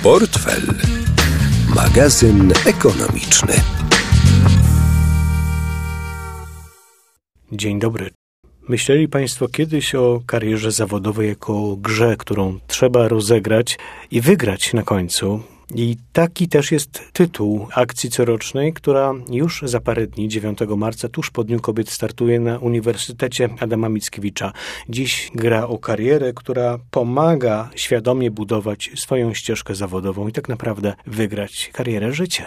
Portfel. Magazyn ekonomiczny. Dzień dobry. Myśleli Państwo kiedyś o karierze zawodowej jako grze, którą trzeba rozegrać i wygrać na końcu? I taki też jest tytuł akcji corocznej, która już za parę dni, 9 marca, tuż po Dniu Kobiet, startuje na Uniwersytecie Adama Mickiewicza. Dziś gra o karierę, która pomaga świadomie budować swoją ścieżkę zawodową i tak naprawdę wygrać karierę życia.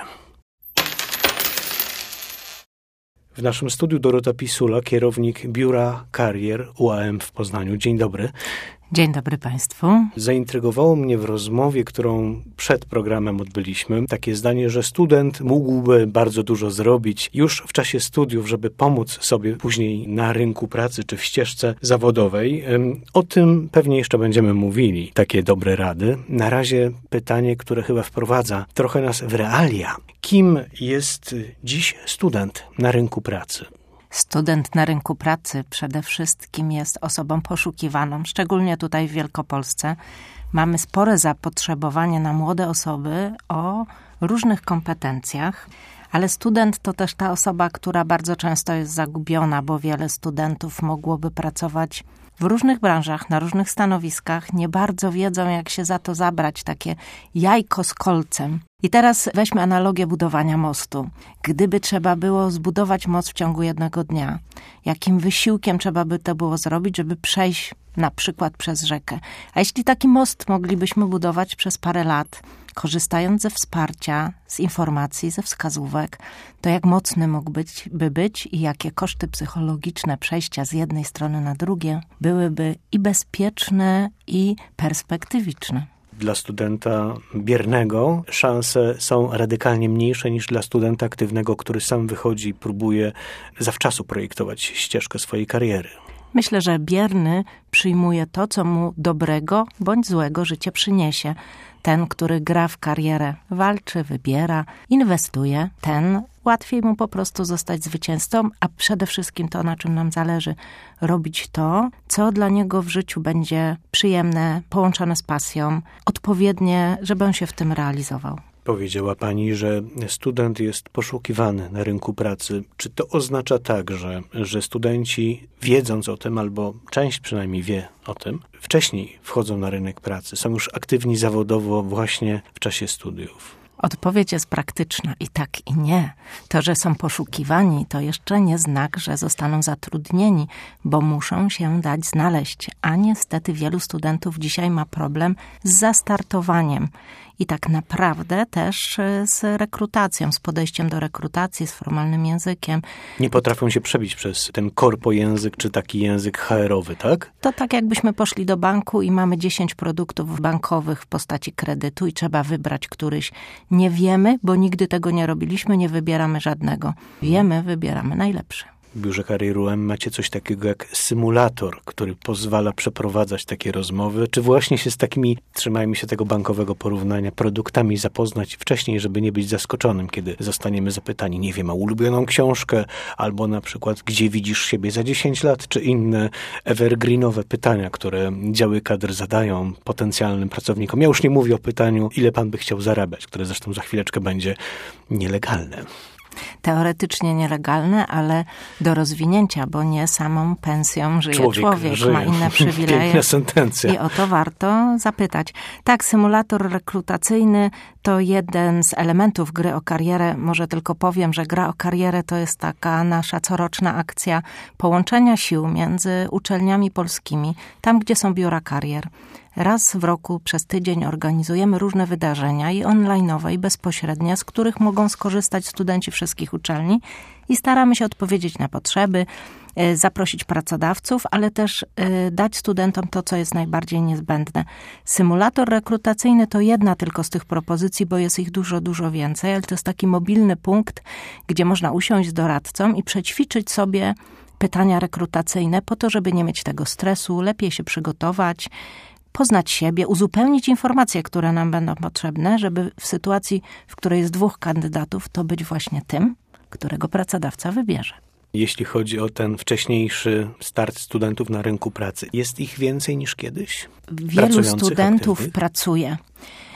W naszym studiu Dorota Pisula, kierownik Biura Karier UAM w Poznaniu. Dzień dobry. Dzień dobry Państwu. Zaintrygowało mnie w rozmowie, którą przed programem odbyliśmy, takie zdanie, że student mógłby bardzo dużo zrobić już w czasie studiów, żeby pomóc sobie później na rynku pracy czy w ścieżce zawodowej. O tym pewnie jeszcze będziemy mówili, takie dobre rady. Na razie pytanie, które chyba wprowadza trochę nas w realia. Kim jest dziś student na rynku pracy? Student na rynku pracy przede wszystkim jest osobą poszukiwaną, szczególnie tutaj w Wielkopolsce. Mamy spore zapotrzebowanie na młode osoby o różnych kompetencjach, ale student to też ta osoba, która bardzo często jest zagubiona, bo wiele studentów mogłoby pracować w różnych branżach, na różnych stanowiskach, nie bardzo wiedzą, jak się za to zabrać, takie jajko z kolcem. I teraz weźmy analogię budowania mostu. Gdyby trzeba było zbudować most w ciągu jednego dnia, jakim wysiłkiem trzeba by to było zrobić, żeby przejść na przykład przez rzekę? A jeśli taki most moglibyśmy budować przez parę lat, korzystając ze wsparcia, z informacji, ze wskazówek, to jak mocny mógłby być i jakie koszty psychologiczne przejścia z jednej strony na drugie byłyby i bezpieczne, i perspektywiczne. Dla studenta biernego szanse są radykalnie mniejsze niż dla studenta aktywnego, który sam wychodzi i próbuje zawczasu projektować ścieżkę swojej kariery. Myślę, że bierny przyjmuje to, co mu dobrego bądź złego życie przyniesie. Ten, który gra w karierę, walczy, wybiera, inwestuje, ten łatwiej mu po prostu zostać zwycięzcą, a przede wszystkim to, na czym nam zależy, robić to, co dla niego w życiu będzie przyjemne, połączone z pasją, odpowiednie, żeby on się w tym realizował. Powiedziała Pani, że student jest poszukiwany na rynku pracy. Czy to oznacza także, że studenci, wiedząc o tym, albo część przynajmniej wie o tym, wcześniej wchodzą na rynek pracy, są już aktywni zawodowo właśnie w czasie studiów? Odpowiedź jest praktyczna i tak, i nie. To, że są poszukiwani, to jeszcze nie znak, że zostaną zatrudnieni, bo muszą się dać znaleźć. A niestety wielu studentów dzisiaj ma problem z zastartowaniem. I tak naprawdę też z rekrutacją, z podejściem do rekrutacji, z formalnym językiem. Nie potrafią się przebić przez ten korpojęzyk, czy taki język HR-owy, tak? To tak jakbyśmy poszli do banku i mamy 10 produktów bankowych w postaci kredytu i trzeba wybrać któryś. Nie wiemy, bo nigdy tego nie robiliśmy, nie wybieramy żadnego. Wiemy, wybieramy najlepszy. W Biurze Karier UAM macie coś takiego jak symulator, który pozwala przeprowadzać takie rozmowy, czy właśnie się z takimi, trzymajmy się tego bankowego porównania, produktami zapoznać wcześniej, żeby nie być zaskoczonym, kiedy zostaniemy zapytani, nie wiem, o ulubioną książkę, albo na przykład, gdzie widzisz siebie za 10 lat, czy inne evergreenowe pytania, które działy kadr zadają potencjalnym pracownikom. Ja już nie mówię o pytaniu, ile pan by chciał zarabiać, które zresztą za chwileczkę będzie nielegalne. Teoretycznie nielegalne, ale do rozwinięcia, bo nie samą pensją żyje człowiek. Ma inne przywileje. Piękna sentencja. I o to warto zapytać. Tak, symulator rekrutacyjny to jeden z elementów gry o karierę. Może tylko powiem, że gra o karierę to jest taka nasza coroczna akcja połączenia sił między uczelniami polskimi, tam gdzie są biura karier. Raz w roku przez tydzień organizujemy różne wydarzenia i online'owe, i bezpośrednie, z których mogą skorzystać studenci wszystkich uczelni i staramy się odpowiedzieć na potrzeby, zaprosić pracodawców, ale też dać studentom to, co jest najbardziej niezbędne. Symulator rekrutacyjny to jedna tylko z tych propozycji, bo jest ich dużo, dużo więcej, ale to jest taki mobilny punkt, gdzie można usiąść z doradcą i przećwiczyć sobie pytania rekrutacyjne po to, żeby nie mieć tego stresu, lepiej się przygotować, poznać siebie, uzupełnić informacje, które nam będą potrzebne, żeby w sytuacji, w której jest 2 kandydatów, to być właśnie tym, którego pracodawca wybierze. Jeśli chodzi o ten wcześniejszy start studentów na rynku pracy, jest ich więcej niż kiedyś? Wielu studentów pracuje.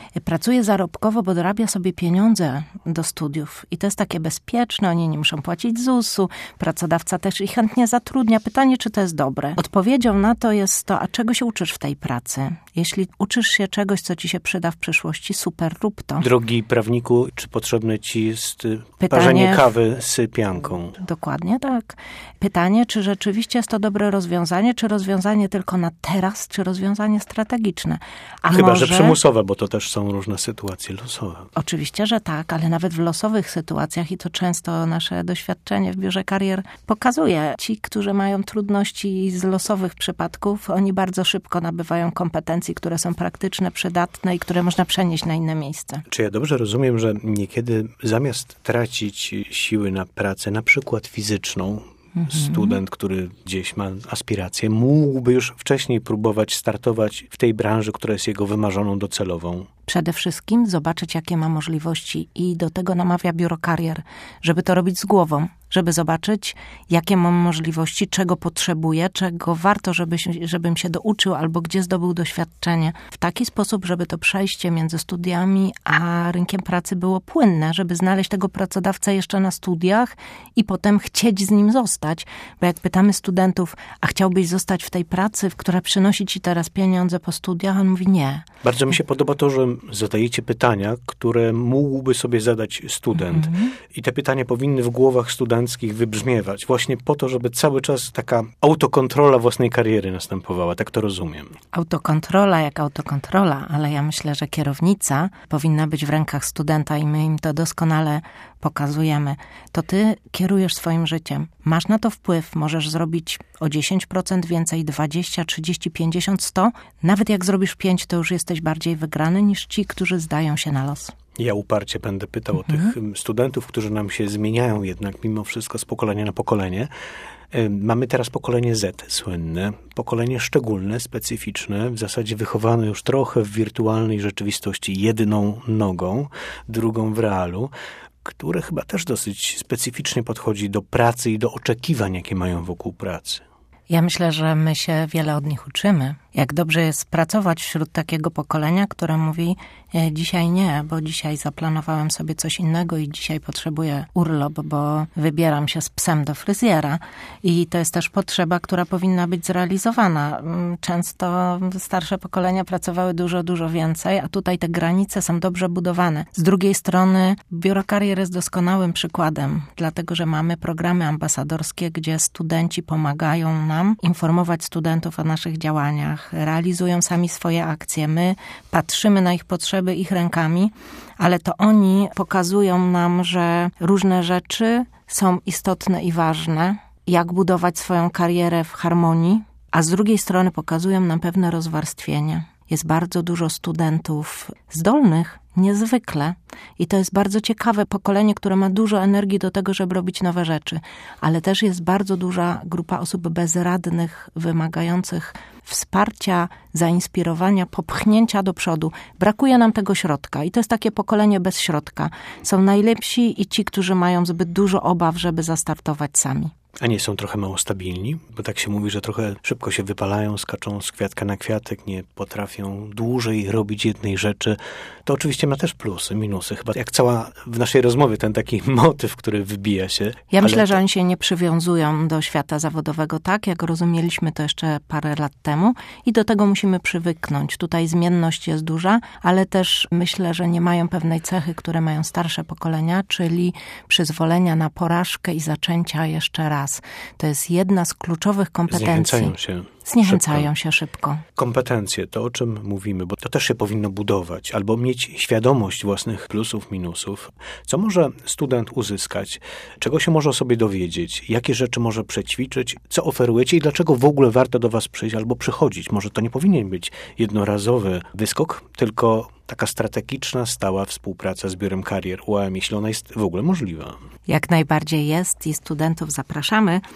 pracuje zarobkowo, bo dorabia sobie pieniądze do studiów i to jest takie bezpieczne, oni nie muszą płacić ZUS-u, pracodawca też ich chętnie zatrudnia. Pytanie, czy to jest dobre? Odpowiedzią na to jest to, a czego się uczysz w tej pracy? Jeśli uczysz się czegoś, co ci się przyda w przyszłości, super, rób to. Drogi prawniku, czy potrzebne ci jest parzenie kawy z pianką? Dokładnie tak. Pytanie, czy rzeczywiście jest to dobre rozwiązanie, czy rozwiązanie tylko na teraz, czy rozwiązanie strategiczne? Chyba, że przymusowe, bo to też są różne sytuacje losowe. Oczywiście, że tak, ale nawet w losowych sytuacjach, i to często nasze doświadczenie w biurze karier pokazuje, ci, którzy mają trudności z losowych przypadków, oni bardzo szybko nabywają kompetencji, które są praktyczne, przydatne i które można przenieść na inne miejsce. Czy ja dobrze rozumiem, że niekiedy zamiast tracić siły na pracę, na przykład fizyczną, student, który gdzieś ma aspiracje, mógłby już wcześniej próbować startować w tej branży, która jest jego wymarzoną docelową? Przede wszystkim zobaczyć, jakie ma możliwości i do tego namawia biuro karier, żeby to robić z głową, żeby zobaczyć, jakie mam możliwości, czego potrzebuję, czego warto, żebym się douczył albo gdzie zdobył doświadczenie. W taki sposób, żeby to przejście między studiami a rynkiem pracy było płynne, żeby znaleźć tego pracodawcę jeszcze na studiach i potem chcieć z nim zostać. Bo jak pytamy studentów, a chciałbyś zostać w tej pracy, która przynosi ci teraz pieniądze po studiach? On mówi nie. Bardzo mi się podoba to, że zadajecie pytania, które mógłby sobie zadać student. I te pytania powinny w głowach studenckich wybrzmiewać. Właśnie po to, żeby cały czas taka autokontrola własnej kariery następowała. Tak to rozumiem. Autokontrola jak autokontrola, ale ja myślę, że kierownica powinna być w rękach studenta i my im to doskonale pokazujemy. To ty kierujesz swoim życiem. Masz na to wpływ. Możesz zrobić o 10% więcej, 20, 30, 50, 100. Nawet jak zrobisz 5, to już jesteś bardziej wygrany niż ci, którzy zdają się na los. Ja uparcie będę pytał o tych studentów, którzy nam się zmieniają jednak mimo wszystko z pokolenia na pokolenie. Mamy teraz pokolenie Z słynne, pokolenie szczególne, specyficzne, w zasadzie wychowane już trochę w wirtualnej rzeczywistości jedną nogą, drugą w realu, które chyba też dosyć specyficznie podchodzi do pracy i do oczekiwań, jakie mają wokół pracy. Ja myślę, że my się wiele od nich uczymy. Jak dobrze jest pracować wśród takiego pokolenia, które mówi dzisiaj nie, bo dzisiaj zaplanowałem sobie coś innego i dzisiaj potrzebuję urlop, bo wybieram się z psem do fryzjera. I to jest też potrzeba, która powinna być zrealizowana. Często starsze pokolenia pracowały dużo więcej, a tutaj te granice są dobrze budowane. Z drugiej strony biuro karier jest doskonałym przykładem, dlatego że mamy programy ambasadorskie, gdzie studenci pomagają nam informować studentów o naszych działaniach, realizują sami swoje akcje. My patrzymy na ich potrzeby ich rękami, ale to oni pokazują nam, że różne rzeczy są istotne i ważne, jak budować swoją karierę w harmonii, a z drugiej strony pokazują nam pewne rozwarstwienie. Jest bardzo dużo studentów zdolnych, niezwykle. I to jest bardzo ciekawe pokolenie, które ma dużo energii do tego, żeby robić nowe rzeczy. Ale też jest bardzo duża grupa osób bezradnych, wymagających wsparcia, zainspirowania, popchnięcia do przodu. Brakuje nam tego środka i to jest takie pokolenie bez środka. Są najlepsi i ci, którzy mają zbyt dużo obaw, żeby zastartować sami. A nie są trochę mało stabilni? Bo tak się mówi, że trochę szybko się wypalają, skaczą z kwiatka na kwiatek, nie potrafią dłużej robić jednej rzeczy. To oczywiście ma też plusy, minusy. Chyba jak cała w naszej rozmowie ten taki motyw, który wybija się. Ja myślę, że oni się nie przywiązują do świata zawodowego tak, jak rozumieliśmy to jeszcze parę lat temu i do tego musimy przywyknąć. Tutaj zmienność jest duża, ale też myślę, że nie mają pewnej cechy, które mają starsze pokolenia, czyli przyzwolenia na porażkę i zaczęcia jeszcze raz. To jest jedna z kluczowych kompetencji. Zniechęcają się szybko. Kompetencje, to o czym mówimy, bo to też się powinno budować, albo mieć świadomość własnych plusów, minusów. Co może student uzyskać? Czego się może o sobie dowiedzieć? Jakie rzeczy może przećwiczyć? Co oferujecie i dlaczego w ogóle warto do was przyjść albo przychodzić? Może to nie powinien być jednorazowy wyskok, tylko taka strategiczna, stała współpraca z biurem karier UAM, jeśli ona jest w ogóle możliwa. Jak najbardziej jest i studentów zapraszamy,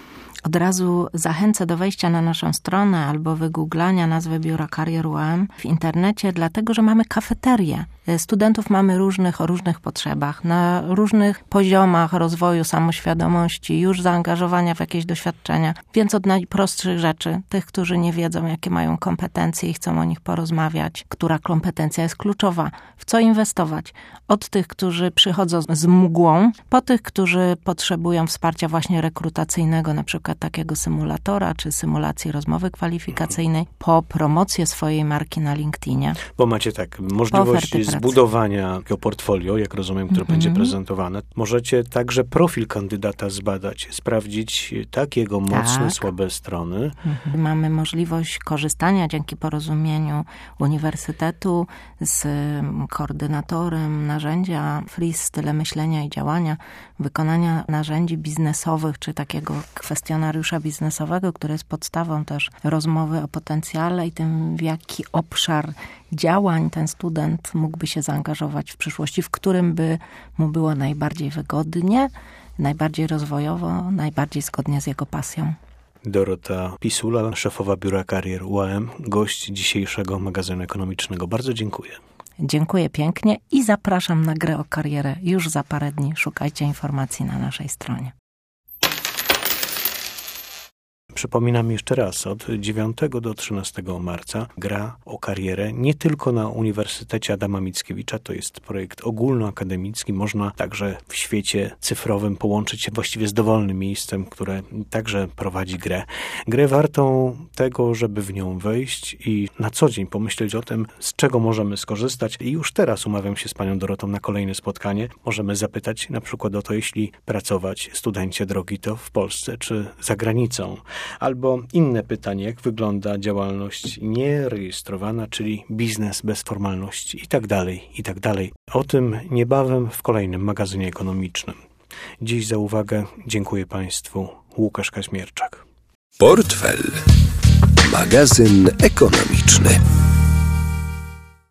Od razu zachęcę do wejścia na naszą stronę albo wygooglania nazwy Biura Karier UAM w internecie, dlatego że mamy kafeterię. Studentów mamy różnych, o różnych potrzebach, na różnych poziomach rozwoju samoświadomości, już zaangażowania w jakieś doświadczenia. Więc od najprostszych rzeczy, tych, którzy nie wiedzą, jakie mają kompetencje i chcą o nich porozmawiać, która kompetencja jest kluczowa, w co inwestować. Od tych, którzy przychodzą z mgłą, po tych, którzy potrzebują wsparcia właśnie rekrutacyjnego, na przykład takiego symulatora, czy symulacji rozmowy kwalifikacyjnej, po promocję swojej marki na LinkedInie. Bo macie tak, możliwość zbudowania takiego portfolio, jak rozumiem, które będzie prezentowane. Możecie także profil kandydata zbadać, sprawdzić jego mocne, słabe strony. Mamy możliwość korzystania dzięki porozumieniu uniwersytetu z koordynatorem narzędzia FRIS, style myślenia i działania, wykonania narzędzi biznesowych, czy takiego kwestionariusza biznesowego, który jest podstawą też rozmowy o potencjale i tym, w jaki obszar działań ten student mógłby się zaangażować w przyszłości, w którym by mu było najbardziej wygodnie, najbardziej rozwojowo, najbardziej zgodnie z jego pasją. Dorota Pisula, szefowa Biura Karier UAM, gość dzisiejszego magazynu ekonomicznego. Bardzo dziękuję. Dziękuję pięknie i zapraszam na grę o karierę już za parę dni. Szukajcie informacji na naszej stronie. Przypominam jeszcze raz, od 9 do 13 marca gra o karierę nie tylko na Uniwersytecie Adama Mickiewicza, to jest projekt ogólnoakademicki, można także w świecie cyfrowym połączyć się właściwie z dowolnym miejscem, które także prowadzi grę. Grę wartą tego, żeby w nią wejść i na co dzień pomyśleć o tym, z czego możemy skorzystać. I już teraz umawiam się z panią Dorotą na kolejne spotkanie. Możemy zapytać na przykład o to, jeśli pracować, studencie drogi, to w Polsce czy za granicą. Albo inne pytanie, jak wygląda działalność nierejestrowana, czyli biznes bez formalności i tak dalej, i tak dalej. O tym niebawem w kolejnym magazynie ekonomicznym. Dziś za uwagę dziękuję Państwu. Łukasz Kaźmierczak. Portfel. Magazyn ekonomiczny.